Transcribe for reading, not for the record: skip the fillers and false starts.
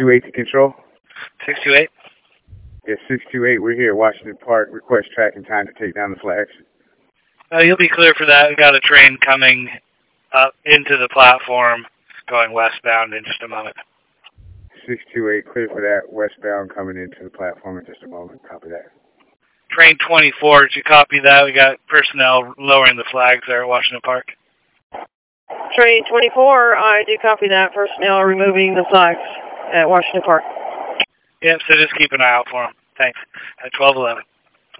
628 to control. 628? Yes, 628. We're here at Washington Park. Request track and time to take down the flags. You'll be clear for that. We've got a train coming up into the platform going westbound in just a moment. 628, clear for that. Westbound coming into the platform in just a moment. Copy that. Train 24, did you copy that? We got personnel lowering the flags there at Washington Park. Train 24, I do copy that. Personnel removing the flags at Washington Park. Yep, so just keep an eye out for them. Thanks. At 1211.